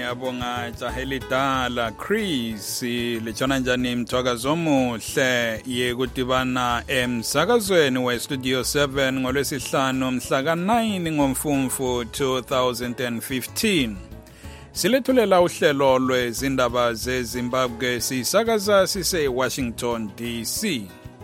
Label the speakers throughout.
Speaker 1: ngiyabonga Jahelidala Chris lechona njani mthwakazo omuhle yekudibana emsakazweni weStudio 7 ngolwesihlanu mhla ka9 ngoMfumfu 2015. Silethulela uhlelo lwezindaba zeZimbabwe sisakaza sise Washington DC.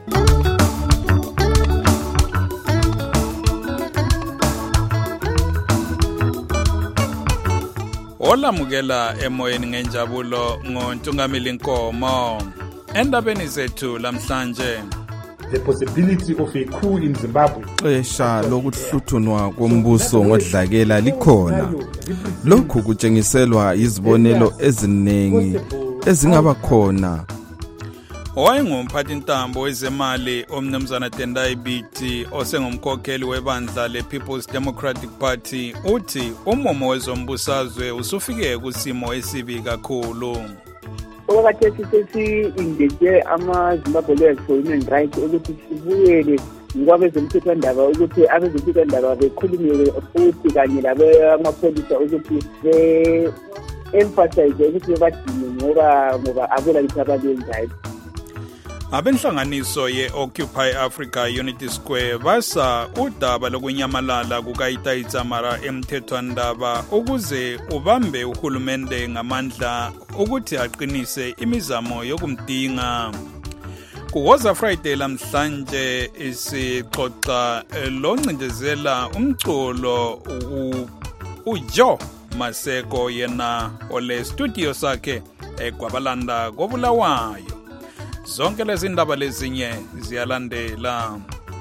Speaker 1: Olamukela emoyeni ngenjabulo ngoNtungamili Nkomo. Endabeni zethu lamhlanje.
Speaker 2: The possibility of a coup in Zimbabwe.
Speaker 3: Xesha lokuhluthunwa kombuso ngodlakela likhona. Lokhu kutshengiselwa izibonelo eziningi ezingaba khona.
Speaker 1: Owayengumphathintambo wezemali omnumzana Tendai Biti osengumkhokheli webandla le-People's Democratic Party uthi umumo wezombusazwe usufike kusimo esibi kakhulu.
Speaker 4: Okwathi sesi-indete ama-Zimbabwe for human rights ukuthi sibuyele kwabezomthethwandaba ukuthi abezomthethwandaba bekhulumele futhi kanye labamapholisa ukuthi be-emphasize ukuthi bebadinge ngoba abulalisha ababenzayo.
Speaker 1: Abenhlanganiso ye-Occupy Africa Unity Square basa udaba lokunyamalala kukaItai Dzamara emthethwandaba ukuze ubambe uhulumende ngamandla ukuthi aqinise imizamo yokumdinga. Kuwoza Friday lamhlanje isixoxa loncindezela umculo uJoe Maseko yena ole studio sakhe eGwabalanda koBulawayo. Zonke lezi ndaba lezinye ziyalandela.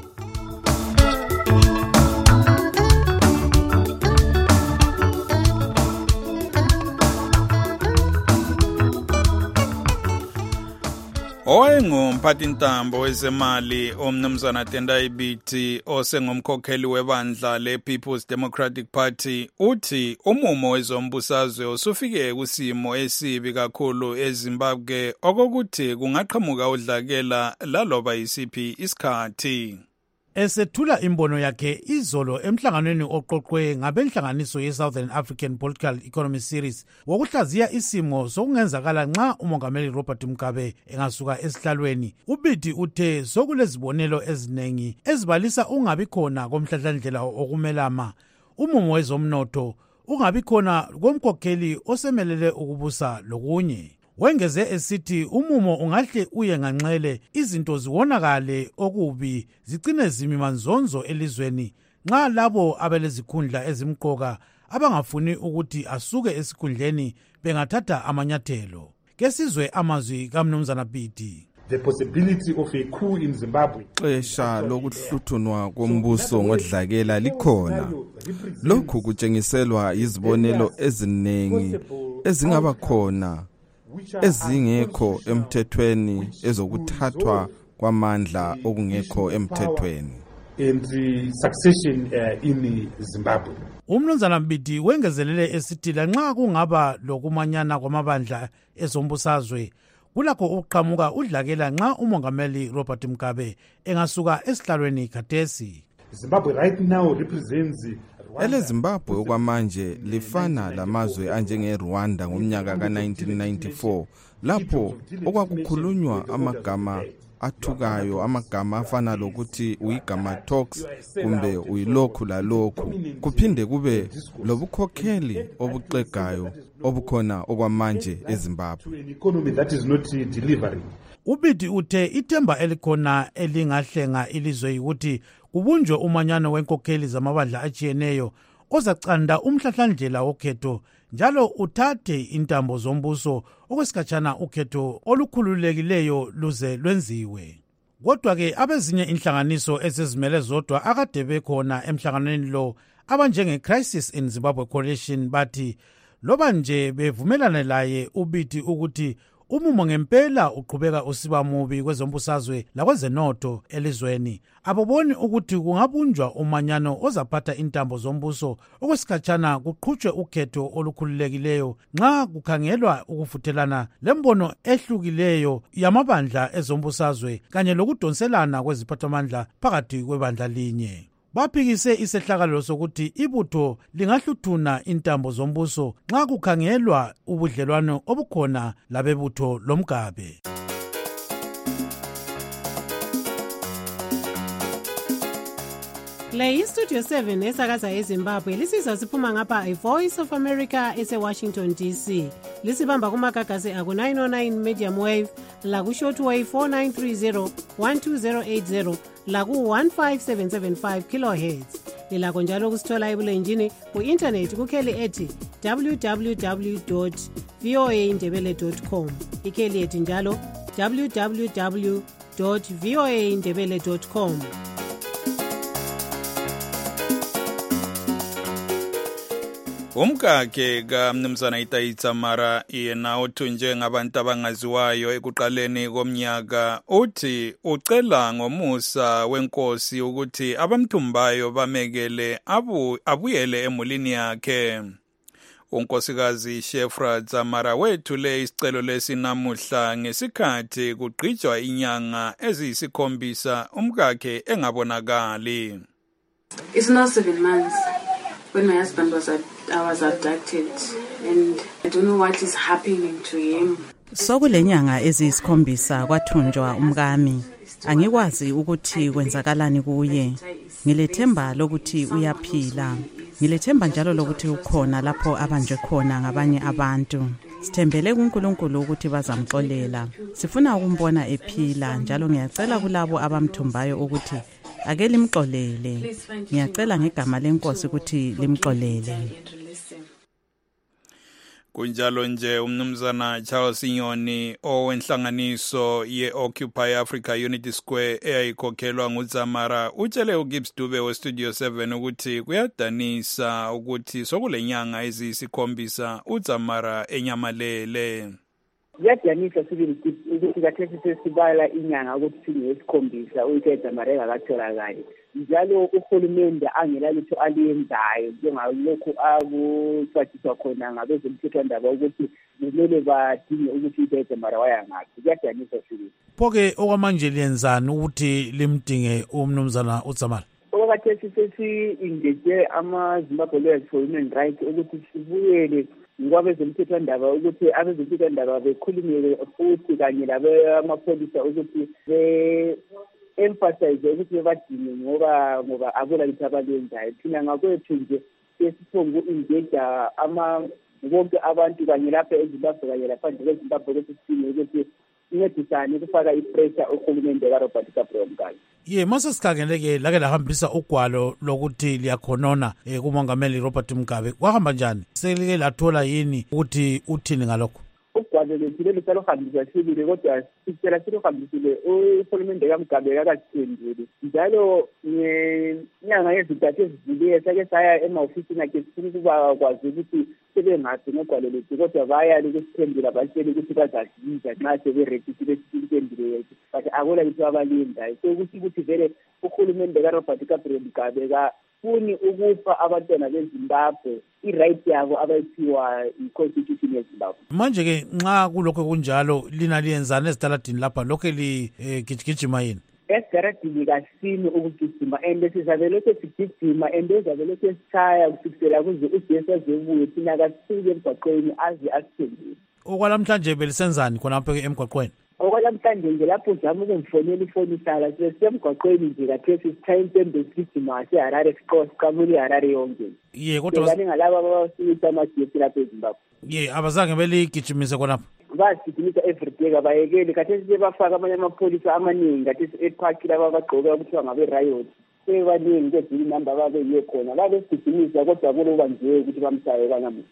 Speaker 1: Owayengumphathintambo wezemali omnumzana Tendai Biti osengumkhokheli webandla le-People's Democratic Party uthi umumo wezombusazwe usufike kusimo esibi kakhulu eZimbabwe okokuthi kungaqhamuka udlakela laloba isiphi isikhathi.
Speaker 5: Esethula imbono yakhe izolo emhlanganweni oqoqwe ngabenhlanganiso ye-Southern African Political Economy Series wokuhlaziya isimo sokungenzakala nxa umongameli Robert Mugabe engasuka esihlalweni. uBiti uthe sokulezibonelo ezinengi ezibalisa ungabi khona komhlahlandlela okumelama, umumo wezomnotho, ungabi khona komkhokheli osemelele ukubusa lokunye. Wengeze esithi umumo ungahle uye nganxele izinto ziwonakale okubi zicine zimi manzonzo elizweni nxa labo abelezikhundla ezimqoka abangafuni ukuthi asuke esikhundleni bengathatha amanyathelo. Kesizwe amazwi kaMnumzana Biti.
Speaker 2: The possibility of a coup in Zimbabwe.
Speaker 3: Xesha lokuhluthunwa kombuso ngodlakela likhona. Lokhu kutshengiselwa izibonelo eziningi ezingaba khona ezingekho emthethweni ezokuthathwa kwamandla okungekho emthethweni.
Speaker 2: And the succession in Zimbabwe.
Speaker 5: Umnumzana Biti wengezelele esithi lanxa kungaba lokumanyana kwamabandla ezombusazwe kulakho uqhamuka udlakela nxa umongameli Robert Mugabe engasuka esihlalweni khathesi.
Speaker 2: Zimbabwe right now represents
Speaker 3: Zimbabwe okwamanje lifana lamazwe anjenge-Rwanda ngomnyaka ka-1994 lapho okwakukhulunywa amagama athukayo, amagama afana lokuthi uyigama talks kumbe uyilokhu lalokhu, kuphinde kube lobukhokheli obuxegayo obukhona okwamanje eZimbabwe.
Speaker 5: uBiti uthe ithemba elikhona elingahlenga ilizwe ukuthi kubunjwe umanyano wenkokheli zamabandla atshiyeneyo ozacanda umhlahlandlela wokhetho njalo uthathe intambo zombuso okwesikhatshana ukhetho olukhululekileyo luze lwenziwe. Kodwa-ke abezinye inhlanganiso ezizimele zodwa akade bekhona emhlanganweni lo abanjenge-Crisis in Zimbabwe Coalition bathi loba nje bevumelana laye uBiti ukuthi umumo ngempela uqhubeka usiba mubi kwezombusazwe lakwezenotho elizweni, aboboni ukuthi kungabunjwa umanyano ozaphatha intambo zombuso okwesikhatshana kuqhutshwe ukhetho olukhululekileyo nxa kukhangelwa ukufuthelana lembono ehlukileyo yamabandla ezombusazwe kanye lokudonselana kweziphathamandla phakathi kwebandla linye. baphikise isehlakalo sokuthi ibutho lingahluthuna intambo zombuso nxa kukhangelwa ubudlelwano obukhona labebutho loMgabe.
Speaker 6: Le iStudio 7 esakaza eZimbabwe lisizwa siphuma ngapha iVoice of America ese-Washington DC. Lisibamba kumagagasi aku-909 medium wave, laku-shortwave 4930, 12080, laku-15775 kilohertz. Lilakho njalo kusithola ebulenjini ku-internet kukheli ethi www.voaindebele.com. Ikheli ethi njalo www.voaindebele.com.
Speaker 1: Umkakhe kaMnumzana Itaitsa Mara yena othunjwe ngabantu abangaziwayo ekuqaleni komnyaka uthi ucela ngomusa wenkosi ukuthi abamthumbayo bamekele abuyele emulini yakhe. Unkosikazi Shefra Dzamara wethule isicelo lesi namuhla ngesikhathi kugqitshwa inyanga eziyisikhombisa umkakhe engabonakali.
Speaker 7: It's now 7 months when my husband I was abducted and I don't know what is happening to him.
Speaker 8: Sokulenyanga eziyisikhombisa kwathunjwa umkami. Angikwazi ukuthi kwenzakalani kuye. Ngilethemba lokuthi uyaphila. Ngilethemba njalo lokuthi ukhona lapho abanjwe khona ngabanye abantu. Sithembele kuNkulunkulu ukuthi bazamxolela. Sifuna ukumbona ephila njalo ngiyacela kulabo abamthumbayo ukuthi ake limxolele. Ngiyacela ngegama lenkosi ukuthi limxolele.
Speaker 1: Kunjalo nje umnumzana Charles Inyoni owenhlanganiso ye-Occupy Africa Unity Square eyayikhokhelwa nguZamara utshele uGibbs Dube weStudio 7 ukuthi kuyadanisa ukuthi sokulenyanga eziyisikhombisa uZamara enyamalele.
Speaker 4: Kuyadanisa ukuthi kathesi sesibala inyanga ukuthi singesikhombisa uZamara engakatholakali. Njalo uhulumende angelalutho aliyenzayo njengalokhu akusatshiswa khona ngabezomthethwandaba ukuthi kumele badinge ukuthi uZamara wayangaphi. Kuyadanisa sibili.
Speaker 5: Phoke okwamanje liyenzani ukuthi limdinge umnumzana uZamara?
Speaker 4: Okathesi sesi-engage ama-Zimbabwe Lawyers for Human Rights ukuthi sibuyele ngabezomthethwandaba ukuthi abezomthethwandaba bekhulumele futhi kanye labamapholisa ukuthi emphasize ukuthi bebadinge ngoba akula litho abalenzayo. Thina ngakwethu nje sesiphonga uku-engage bonke abantu kanye lapha eZimbabwe kanye laphandle kweZimbabwe ukuthi sidinge ukuthi incedisane ukufaka ipressure uhulumende kaRobert Mugabe.
Speaker 5: Mase sikhangeleke lake lahambisa ugwalo lokuthi liyakhonona kumongameli Robert Mugabe. Kwahamba njani? Selike lathola yini ukuthi uthini ngalokho?
Speaker 4: Ugwalo lethu lusalohambisa sibili kodwa sicela silohambisile uhulumende kaMugabe akasiphenduli. Njalo ngenyanga yezintathu ezidlule sake saya ema-ofisini akhe sifuna ukuba kwazi ukuthi sebengaphi ngogwalo lethu kodwa baya ukusiphendula batshela ukuthi bazasiza nxa seberekisile siphendule yethu but akula litho abalindayo. So ukuthi vele uhulumende kaRobert Mugabe kafuni ukupha abantwana beZimbabwe i-right yabo abayiphiwa i-constitution yeZimbabwe.
Speaker 5: Manje-ke nxa kulokho kunjalo lina liyenzani ezitaladini lapha lokho ligijima yini?
Speaker 4: Esigaradini kasini ukugijima and sizabe lokho sigijima and ezabe lokho sishaya kusukela kuze uJesu azebuye thina kasisuke emgwaqweni aze asiphendule.
Speaker 5: Okwalamhlanje belisenzani khonapho emgwaqweni?
Speaker 4: Okwalamhlanje nje lapho uzama ukungifonela ifoni ihlala sisemgwaqweni nje kathesi sithaya impembe sigijima seHarare siqamule iHarare yonke.
Speaker 5: Kodwa
Speaker 4: ngalaba abasuka amagesi lapha eZimbabwe.
Speaker 5: Abazange beligijimise khonapho?
Speaker 4: Basigijimisa everyday kabayekeli kathesi sebafaka amanye amapholisa amaningi kathesi epark laba abagqoke okuthiwa ngabe-riot sebaningi kwezinye inamba ababeyiye khona babesigijimisa kodwa kuloba nje ukuthi bamshaye kanamuhla.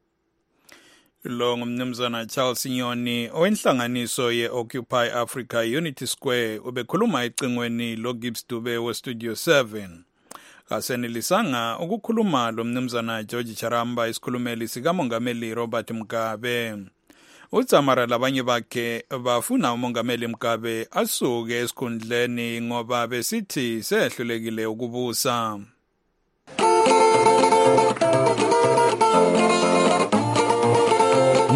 Speaker 1: Lo ngumnumzana Charles Inyoni owenhlanganiso ye-Occupy Africa Unity Square ubekhuluma ecingweni loGibbs Dube weStudio 7. Kasenelisanga ukukhuluma lo mnumzana George Charamba isikhulumeli sikamongameli Robert Mugabe. uZamara labanye bakhe bafuna umongameli Mugabe asuke esikhundleni ngoba besithi sehlulekile ukubusa.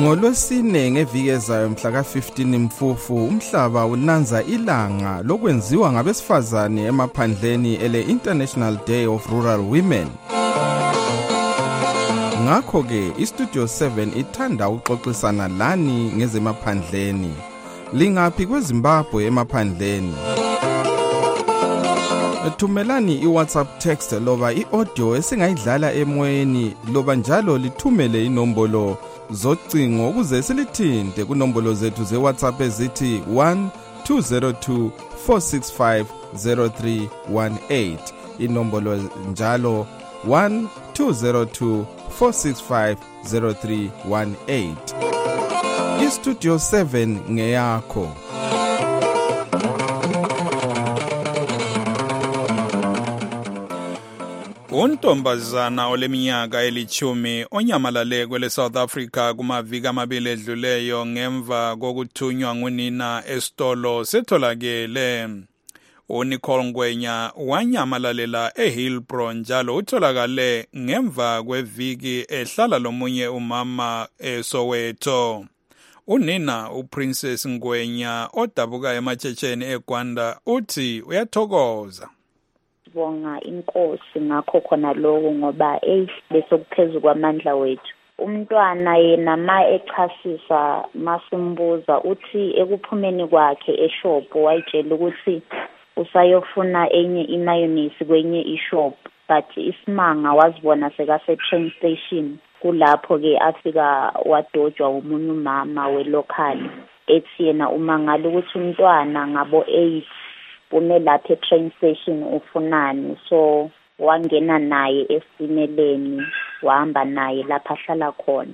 Speaker 3: ngolwesine ngeviki ezayo mhla ka-15 Mfufu umhlaba unanza ilanga lokwenziwa ngabesifazane emaphandleni ele-International Day of Rural Women. Ngakho-ke iStudio 7 ithanda ukuxoxisana lani ngezemaphandleni. Lingaphi kweZimbabwe emaphandleni? Thumelani iWhatsApp text loba iaudio esingayidlala emoyeni loba njalo lithumele inombolo zocingo ukuze silithinte kunombolo zethu zeWhatsApp ezithi 1202 465 0318. Inombolo njalo 1202 465 0318. iStudio 7 ngeyakho.
Speaker 1: Untombazana oleminyaka elithumi onyamalale kwele South Africa kumaviki amabili edluleyo ngemva kokuthunywa ngunina esitolo setholakele. uNicole Ngwenya wanyamalalela eHillbrow njalo utholakale ngemva kweviki ehlala lomunye umama eSoweto. Unina uPrincess Ngwenya odabuka ematshitsheni eGwanda uthi uyathokoza.
Speaker 9: Bonga inkosi ngakho khona lokho ngoba besokuphezu kwamandla wethu. Umntwana yena ma echasisa masimbuza uthi ekuphumeni kwakhe eshop wayitshela ukuthi usayofuna enye imayonnaise kwenye ishop but isimanga wazibona sekase train station. Kulapho ke afika wadojwa umunye umama welocal ethi yena umangala ukuthi umntwana ngabo 8 ume lapha train station ufunani, so wangena naye esimeleni wahamba naye lapha ahlala khona.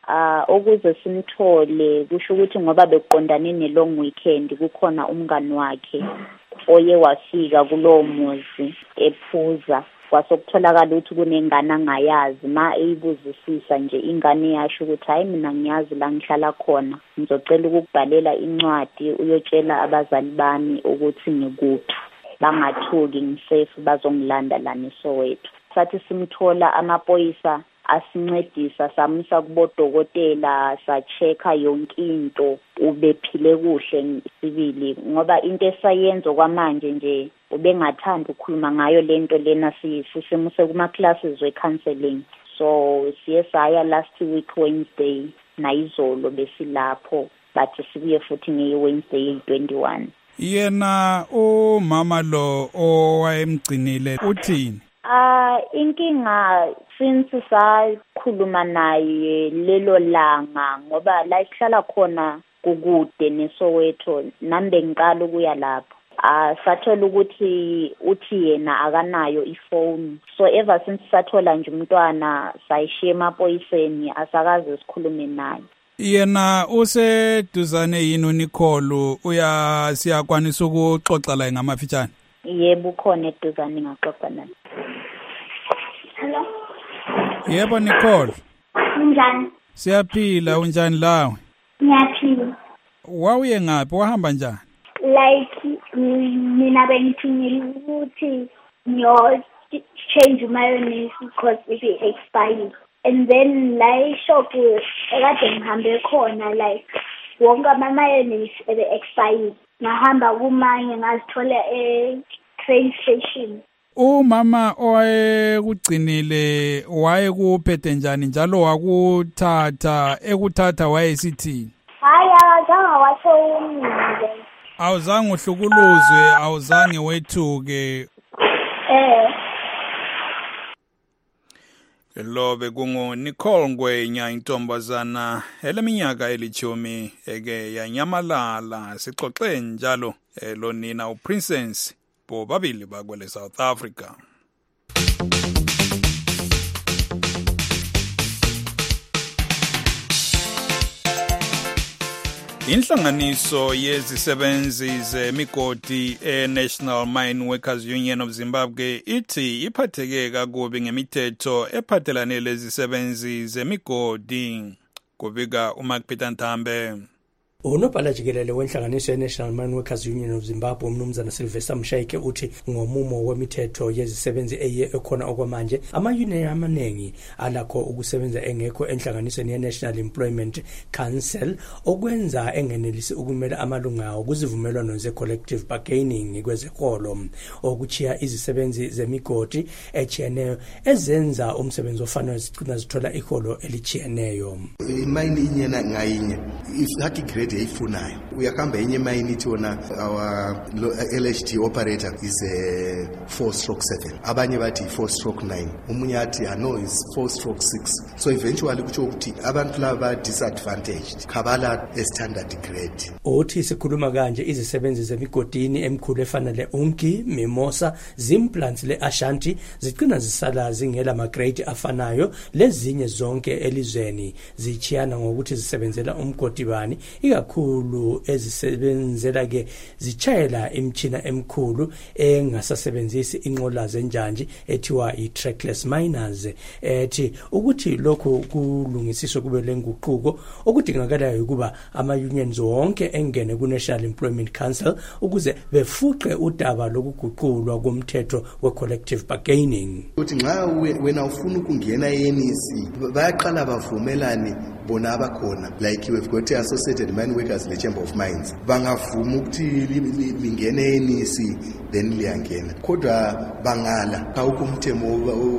Speaker 9: Ukuze simthole kusho ukuthi ngoba beqondane nelong weekend kukhona umngani wakhe oye wafika kulowo muzi ephuza kwasokutholakala ukuthi kunengane angayazi ma eyibuzisisa nje ingane yasho ukuthi hayi mina ngiyazi la ngihlala khona ngizocela ukubhalela incwadi uyotshela abazali bami ukuthi ngikuphi bangathuki ngisafe bazongilanda lana eSoweto. Sathi simthola amaphoyisa asincedisa samisa kubodokotela sacheka yonke into ubephile kuhle sibili ngoba into esayenza kwamanje nje ubengathanda ukukhuluma ngayo lento lena sisemuse kuma classes we counseling, so siyesaya last week Wednesday nayizolo besilapho bathi sibuye futhi ngeWednesday 21.
Speaker 1: Yena umama lo owayemgcinile uthini?
Speaker 9: Inkinga since sakhuluma naye lelo langa ngoba la ihlala khona kukude neSoweto nambe ngiqala ukuya lapho. Sathola ukuthi uthi yena akanayo ifone, so ever since sathola nje umntwana sayishiya emaphoyiseni asakaze sikhulume naye.
Speaker 1: Yena useduzane yini uNicole siyakwanisa ukuxoxa la ngamafitshane?
Speaker 9: Yebo ukhona eduzane ngaxoxa naye. Hello.
Speaker 1: Yebo Nicole.
Speaker 9: Unjani?
Speaker 1: Siyaphila, unjani lawe?
Speaker 9: Ngiyaphila.
Speaker 1: Wawuye ngaphi wahamba njani?
Speaker 9: Like mina bengithunyelwe ukuthi ngiyo change mayonnaise because it expired. And then la shop ekade ngihambe khona like wonke ama mayonnaise expired. Ngahamba kumanye ngazithola train station.
Speaker 1: Umama owayekugcinile wayekuphethe njani njalo wakuthatha ekuthatha wayesithini?
Speaker 9: Hayi akazange washo umnike.
Speaker 1: Awuzange uhlukuluzwe, awuzange wethuke. Lo bekunguNicole Ngwenya intombazana eleminyaka elithumi eke yanyamalala. Sixoxe njalo lo nina uPrincess bobabili bakwele South Africa. Inhlanganiso yezisebenzi zemigodi eNational Mine Workers Union of Zimbabwe ithi iphatheke kakubi ngemithetho ephathelane lezisebenzi zemigodi. Kubika uMark Peter Ntambe.
Speaker 10: Unobhala jikelele wenhlanganiso ye-National Mine Workers Union of Zimbabwe umnumzana Sylvester Mshayike uthi ngomumo wemithetho yezisebenzi ekhona okwamanje ama-union amaningi alakho ukusebenza engekho enhlanganisweni ye-National Employment Council okwenza engenelisi ukumela amalunga awo kuzivumelwano ze-collective bargaining kwezekolo okuchiya izisebenzi zemigodi echiyeneyo ezenza umsebenzi ofanayo zigcina zithola iholo elichiyeneyo.
Speaker 11: Imine inyena ngayinye ifaki grade eyifunayo uyakamba enye mine ithi wona our LHT operator is a 4/7 abanye bathi 4/9 umunye athi no is 4/6 so eventually kutsho ukuthi abantu laba disadvantaged khabala standard grade.
Speaker 10: Uthi sikhuluma kanje izisebenzi zemigodini emkhulu efana le-Unki, Mimosa, Zimplants le-Ashanti zigcina zisala zingela ma-grade afanayo lezinye zonke elizweni zichiyana ngokuthi zisebenzela umgodi bani ikakhulu ezisebenzela ke zichayela imchina emkhulu engasasebenzisi inqola zenjanje ethiwa i-trackless miners ethi ukuthi lokho kulungisiswe kube lenguquko okudingakalayo ukuba ama-unions wonke engene ku-National Employment Council ukuze befuqe udaba lokuguqulwa komthetho we-collective bargaining.
Speaker 11: Uthi nxa wena ufuna ukungena e-NEC bayaqala bavumelane bona abakhona like we've got Associated Mine Workers le Chamber of Mines bangavuma ukuthi lingene e-NEC then liyangena kodwa bangala awukumthemo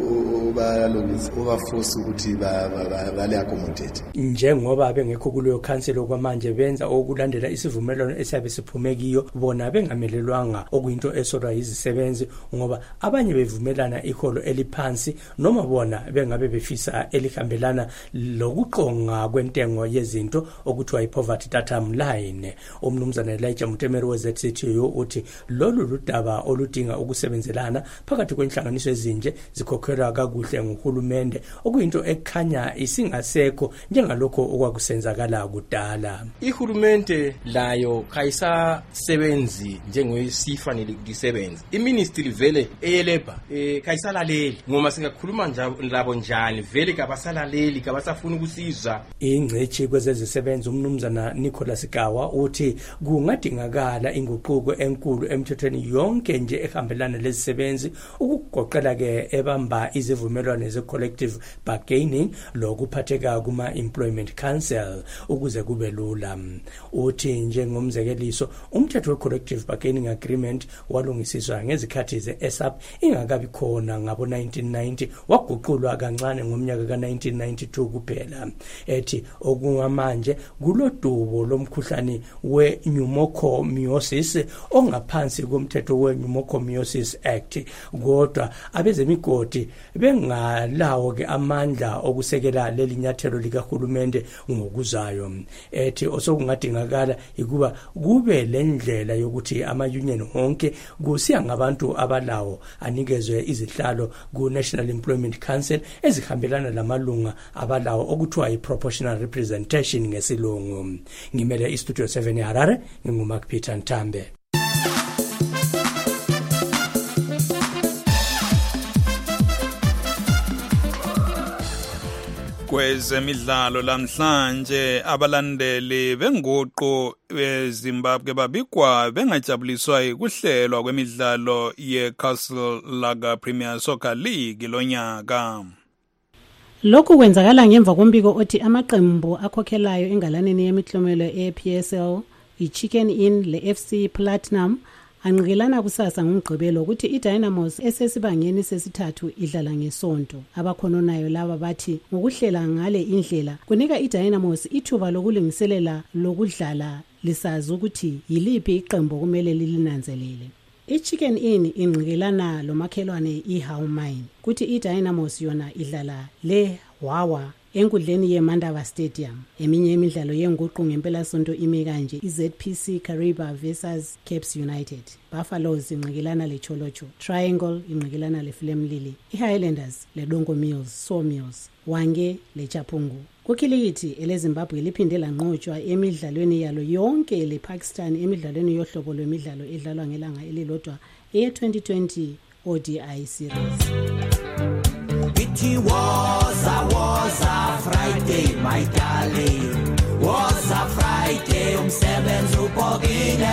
Speaker 11: obaforce ukuthi bale accommodate
Speaker 10: njengoba bengekho kuleyo council okwamanje benza okulandela isivumelwano esiyabe siphumekiyo bona bengamelelwanga okuyinto esolwa izisebenzi ngoba abanye bevumelana iholo eliphansi noma bona bengabe befisa elihambelana lokuqonga kwentengo yezinto okuthiwa i-poverty datum line. Umnumzana Elijah Mutemeri we-ZCTU uthi lolu ludaba oludinga ukusebenzelana phakathi kwenhlanganiso ezinje zikhokhelwa kakuhle nguhulumende okuyinto ekhanya isingasekho njengalokho okwakusenzakala kudala.
Speaker 12: Ihulumende layo kayisasebenzi njengesifanele kusebenza. Iministry vele eyeleba kayisalaleli ngoma singakhuluma labo njani vele kabasalaleli kabasafuna ukusiza.
Speaker 10: Ingcechi kwezezisebenzi umnumzana Nicholas Gawa uthi kungadingakala inguquko enkulu emthethweni yonke nje ehambelana lezisebenzi ukugoqela ke ebamba izivumelwano ze-collective bargaining lokuphatheka kuma-employment council ukuze kube lula. Uthi njengomzekeliso umthetho we-collective bargaining agreement walungisiswa ngezikhathi ze-ESAP ingakabi khona ngabo 1990 waguqulwa kancane ngomnyaka ka-1992 kuphela. Ethi okungamanje kulodubo lomkhuhlane we-pneumocomiosis ongaphansi komthetho we-Pneumocomiosis Act kodwa abezemigodi bengalawo ke amandla okusekela leli nyathelo likahulumende ngokuzayo. Ethi osokungadingakala ukuba kube lendlela yokuthi ama-union wonke kusiya ngabantu abalawo anikezwe izihlalo ku-National Employment Council ezihambelana lamalunga abalawo okuthiwa i-proportional representation ngesilungu. Ngimele istudio 7 eHarare nginguMark Peter Ntambe.
Speaker 1: Kwezemidlalo lamhlanje abalandeli benguqu eZimbabwe babikwa bengajabuliswa ukuhlelwa kwemidlalo ye-Castle Lager Premier Soccer League lonyaka.
Speaker 6: Lokhu kwenzakala ngemva kombiko othi amaqembu akhokhelayo engalaneni yemiklomelo e-PSL, i-Chicken Inn le-FC Platinum anqikelana kusasa ngomgqibelo ukuthi iDynamos esesibangeni sesithathu idlala ngesonto. Abakhononayo laba bathi ngokuhlela ngale indlela kunika iDynamos ithuba lokulungiselela lokudlala lisazi ukuthi yiliphi iqembu kumele lilinanzelele. I-Chicken Inn inqikelana lomakhelwane i-How Mine kuthi iDynamos yona idlala le Wawa enkundleni yeMandava Stadium. Eminye imidlalo yenguqu ngempela sonto ime kanje: iZPC Kariba versus Caps United, Buffaloes inqikelana leCholocho, Triangle inqikelana leFlame Lily, iHighlanders leDongo Mills, Sawmills, Wange leChapungu. Kukhilikithi eleZimbabwe liphinde lanqotshwa emidlalweni yalo yonke lePakistan emidlalweni yohlobo lwemidlalo edlalwa ngelanga elilodwa e-2020 ODI series.
Speaker 13: It was a Friday, my darling. Was a Friday, umsebenzi ubhokile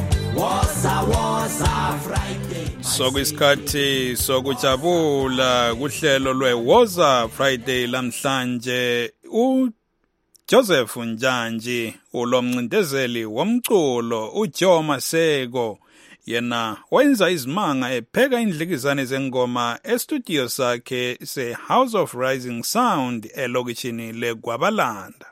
Speaker 13: woza Friday
Speaker 1: Sokuyisikhathi sokujabula kuhlelo lweWoza Friday lamhlanje Joseph Njanji ulomncindezeli womculo uJoe Maseko yena wenza izimanga epheka indlikizane zengoma estudio sakhe seHouse of Rising Sound elokishini leGwabalanda.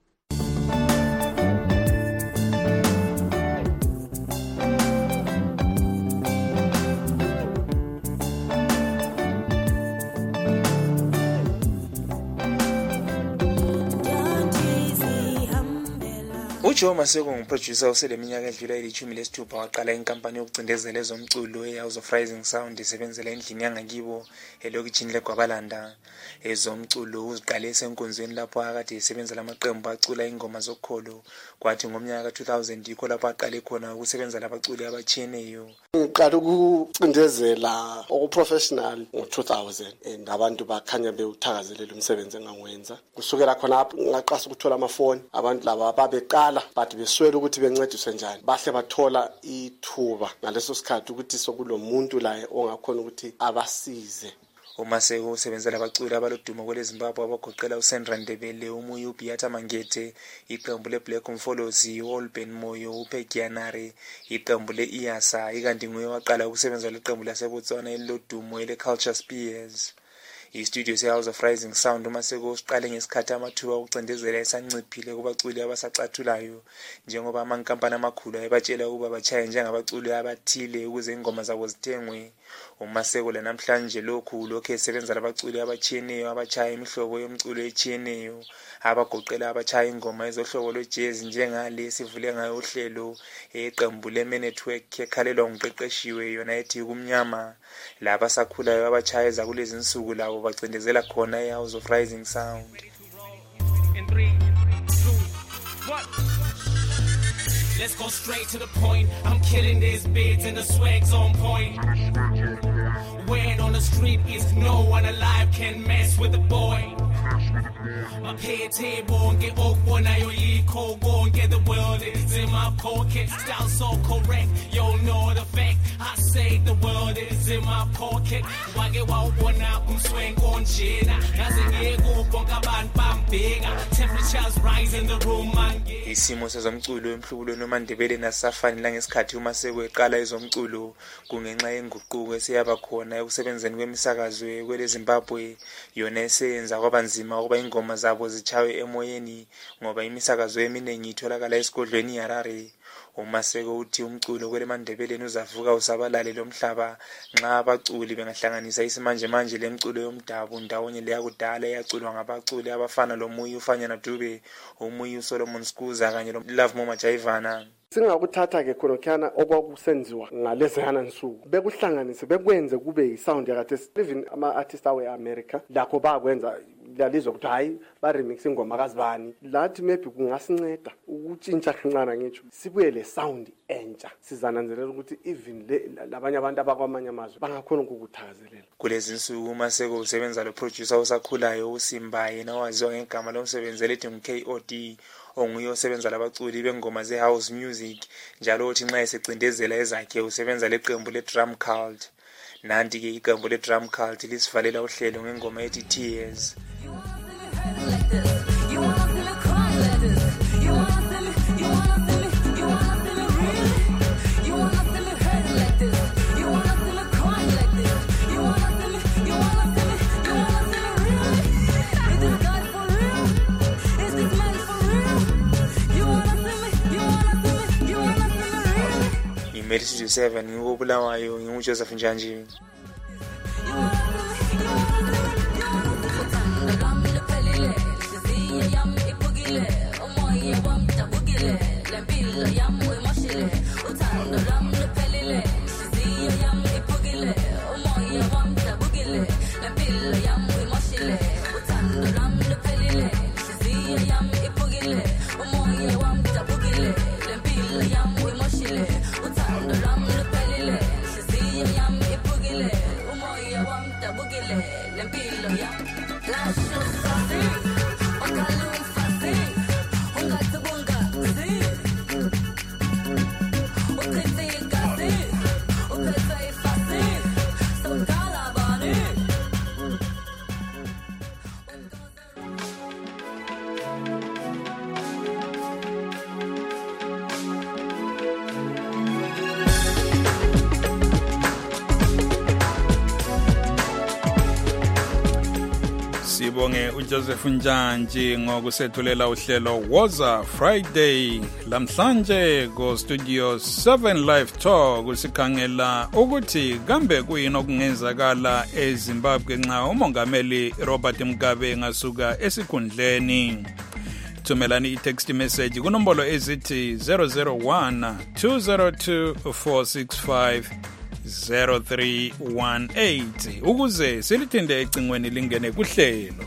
Speaker 14: uJoe Maseko nguproducer oseleminyaka edlula eli-16 waqala inkampani yokucindezela ezomculo eHouse of Rising Sound isebenzela endlini yangakibo elokishini leGwabalanda. Ezomculo uziqale esenkonzweni lapho akade esebenzela amaqembu acula ingoma zokholo, kwathi ngomnyaka ka-2000 yikho lapho aqale khona ukusebenza labaculi abatshiyeneyo.
Speaker 15: Ngiqala ukucindezela okuprofessional ngo-2000 and abantu bakhanya bewuthakazelela umsebenzi engangiwenza. Kusukela khona ngaqasa ukuthola amafoni, abantu laba babeqala but beswela ukuthi bencediswe njani, bahle bathola ithuba ngaleso sikhathi ukuthi sokulomuntu la ongakhona ukuthi abasize.
Speaker 14: uMaseko usebenzela abaculi abalodumo kwele Zimbabwe abagoqela uSandra Ndebele, uMuyi uBeata Mangete, iqembu leBlack Umfolozi, uAlben Moyo, uPegianari, iqembu leIyasa, ikanti nguye waqala ukusebenza leqembu laseBotswana elilodumo eleCulture Spears. Istudio seHouse of Rising Sound uMaseko usiqale ngesikhathi amathuba okucindezela esanciphile kubaculi abasacathulayo, njengoba amankampani amakhulu ayebatshela ukuba bachaye njengabaculi abathile ukuze ingoma zabo zithengwe. uMaseko namhlanje lokhu esebenza labaculi abatshiyeneyo abachaya imihlobo yomculo etshiyeneyo, abagoqela abachaya ingoma ezohlobo lwejazz njengale sivule ngayo uhlelo eqembu leManetwork ekhalelwa nguqeqeshiwe yona ethi kumnyama. Laba sakhulayo abachaya zakulezi insuku labo bacindezela khona eHouse of Rising Sound.
Speaker 16: In 3, 2, 1. Let's go straight to the point. I'm killing these beats and the swag's on point. Word on the street is no one alive can mess with the boy. My pay table and get up when I go and get the world is in my pocket. Style so correct, you know the fact. I say the world is in my pocket. Wage wawubona umswengo onjena ngaze ngiyekubonga abantu bambeka. Temperatures rise in the room man.
Speaker 14: Isimo sezomculo emhlubulweni noMandebele nasafanele ngesikhathi uMaseko eqala ezomculo kungenxa yenguquko esiyaba khona ekusebenzeni kwemisakazo kwele Zimbabwe, yona esenza kwabanzima ukuba ingoma zabo zichawe emoyeni ngoba imisakazo eminingi itholakala esigodlweni iHarare. uMaseko uthi umculo kwele Mandebeleni uzavuka usabalale lomhlaba nxa abaculi bengahlanganisa isimanje manje lemculo yomdabu ndawonye leyakudala eyaculwa ngabaculi abafana loMuyi uFanyana Dube, uMuyi uSolomon Skuza kanye loLove Moma Jaivana.
Speaker 15: Singakuthatha ke khona okwakusenziwa ngalezana nsuku bekuhlanganise bekwenze kube yisound yakade even ama-artists awe-America lakho bakwenza lalizwe ukuthi hayi ba-remix ingoma kazibani. Lathi maybe kungasinceda ukutshintsha kancane ngitsho sibuye le sound entsha, sizananzelela ukuthi even labanye abantu abakwamanye amazwe bangakhona ukukuthakazelela.
Speaker 14: Kulezi insuku uMaseko usebenza lo-producer osakhulayo uSimba, yena waziwa ngegama lomsebenzi elithi ngu-KOD, onguye osebenza labaculi bengoma ze-house music, njalo othi nxa esecindezela ezakhe usebenza leqembu le-Drum Cult. Nanti-ke iqembu le-Drum Cult lisivalela uhlelo ngengoma ethi Tears. Studio 7 ngikubulawayo nginguJoseph Njanji.
Speaker 1: sibonge uJoseph Njantshi ngokusethulela uhlelo Woza Friday. Lamhlanje go Studio 7 Live Talk usikhangela ukuthi kambe kuyini okungenzakala eZimbabwe nxa umongameli Robert Mugabe ngasuka esikhundleni. Thumelani i-text message kunombolo ezithi 001 202 465 0318 ukuze silithinde ecingweni lingene kuhlelo.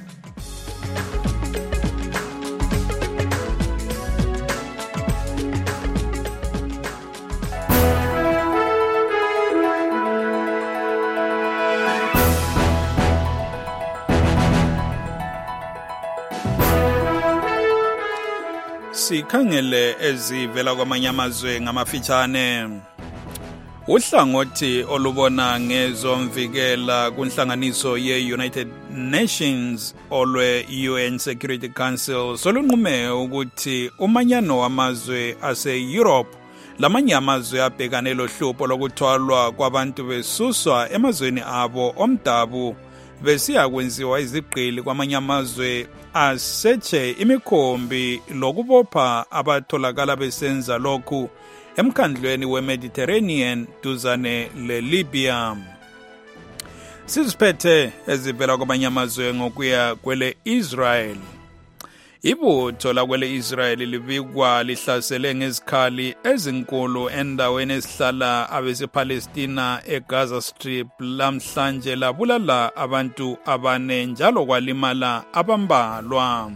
Speaker 1: Sikhangele ezivela kwamanye amazwe ngamafitshane. Uhlangothi olubona ngezomvikela kunhlanganiso ye-United Nations olwe UN Security Council solunqume ukuthi umanyano wamazwe ase-Europe lamanye amazwe abhekane lohlupho lokuthwalwa kwabantu besuswa emazweni abo omdabu besiya kwenziwa izigqili kwamanye amazwe aseche imikhombi lokubopha abatholakala besenza lokhu emkhandlweni we-Mediterranean duzane le-Libya. Siziphethe ezivela kwamanye amazwe ngokuya kwele Israel. Ibutho lakwele Israel libikwa lihlasele ngezikhali ezinkulu endaweni esihlala abesepalestina eGaza Strip lamhlanje labulala abantu abane njalo kwalimala abambalwa.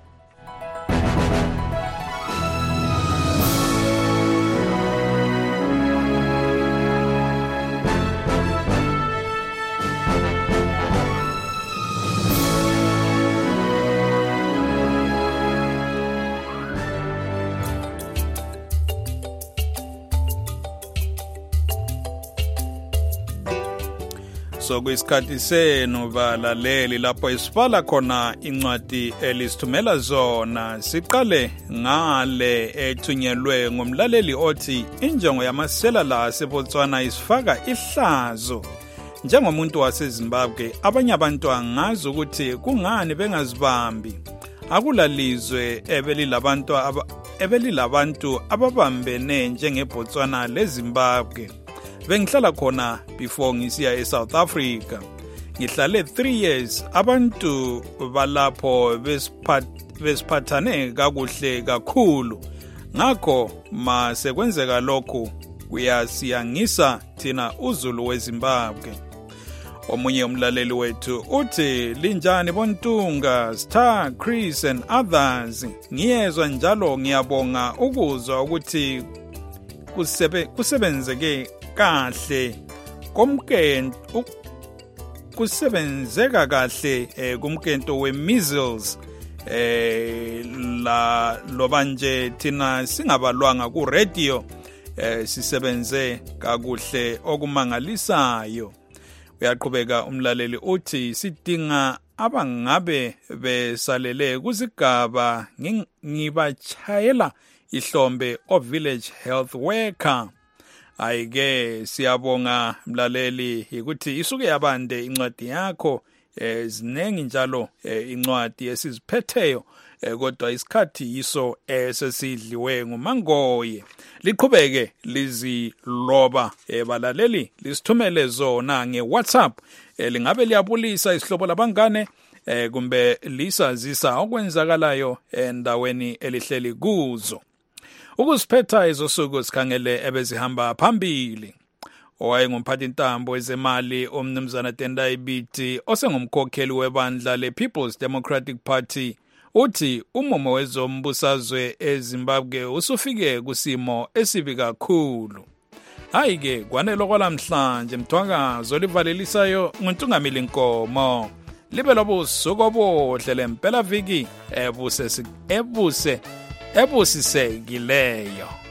Speaker 1: So kwisikhathi senu balaleli lapho isiphala khona incwadi elisithumela zona. Siqale ngale ethunyelwe ngumlaleli othi injongo yamasela la aseBotswana isifaka ihlazo. Njengomuntu waseZimbabwe abanye abantu angazi ukuthi kungani bengazibambi. Akulalizwe ebelilabantu ababambene njengeBotswana leZimbabwe. Bengihlala khona before ngisiya eSouth Africa. Ngihlale 3 years abantu balapho besiphathane kakuhle kakhulu. Ngakho masekwenzeka lokho kuyasiyangisa thina uZulu weZimbabwe. Omunye umlaleli wethu uthi linjani Bontunga, Star, Chris and others. Ngiyezwa njalo ngiyabonga ukuzwa ukuthi kusebenzeke kahle komkento kusebenzeka kahle kumkento we-measles la lobanje thina singabalwanga ku radio sisebenze kakuhle okumangalisayo. Uyaqhubeka umlaleli uthi sidinga abangabe besalele kuzigaba ngibachayela ihlombe of village health worker. Ayike siyabonga mlaleli ukuthi isuke yabande incwadi yakho zinengi njalo incwadi esiziphetheyo kodwa isikhathi yiso esesidliwe ngumangoye. Liqhubeke liziloba balaleli lisithumele zona ngeWhatsApp lingabe liyabulisa isihlobo labangane kumbe lisazisa okwenzakalayo endaweni elihleli kuzo. Ukusiphetha izosuku sikhangele ebezihamba phambili. Owayengumphathi ntambo wezemali umnumzana Tendai Biti osengumkhokheli webandla le-People's Democratic Party uthi umomo wezombusazwe eZimbabwe usufike kusimo esibi kakhulu. Hayike kwanelo kwalamhlanje mthwakazo livalelisayo nguNtungamili Nkomo. Libe lobusuku obuhle lempela viki ebusisekileyo.